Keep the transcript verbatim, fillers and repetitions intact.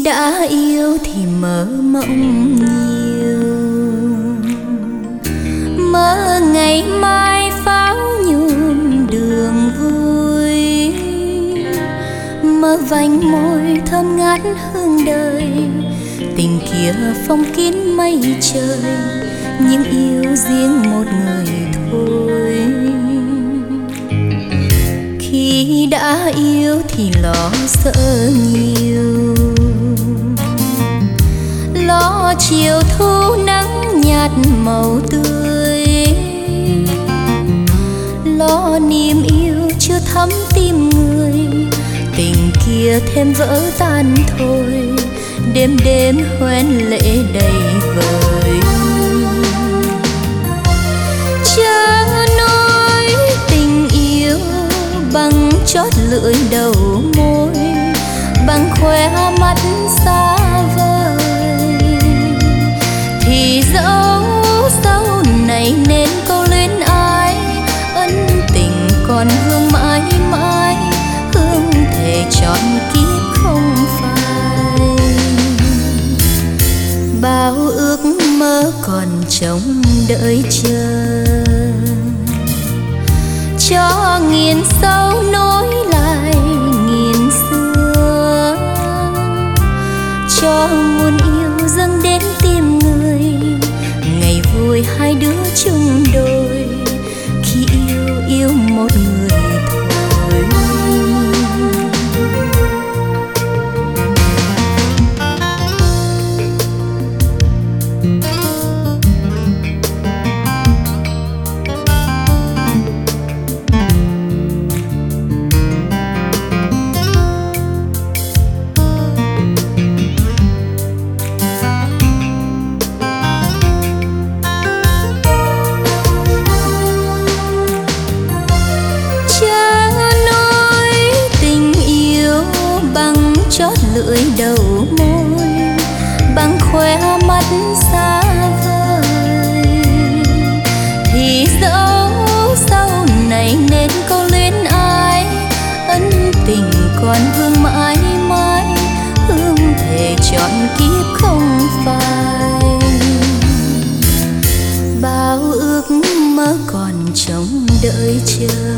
đã yêu thì mơ mộng nhiều, mơ ngày mai pháo nhuộm đường vui, mơ vành môi thơm ngát hương đời, tình kia phong kín mây trời, nhưng yêu riêng một người thôi. Khi đã yêu thì lo sợ nhiều, lo chiều thu nắng nhạt màu tươi, lo niềm yêu chưa thắm tim người, tình kia thêm vỡ tan thôi, đêm đêm hoen lệ đầy vời. Chớ nói tình yêu bằng chót lưỡi đầu môi, bằng khóe mắt xa vời, thì dẫu sau này nên câu luyến ai, ân tình còn vương mãi mãi, hương thề trọn kiếp không phai. Bao ước mơ còn trông đợi chờ, cho nghìn sâu nối lại nghìn xưa, cho muôn yêu dâng đến tim người, ngày vui hai đứa chung đôi, khi yêu yêu một người thôi. Lưỡi đầu môi bằng khóe mắt xa vời, thì dẫu sau này nên câu luyến ai, ân tình còn vương mãi mãi, hương thề trọn kiếp không phai. Bao ước mơ còn trông đợi chờ,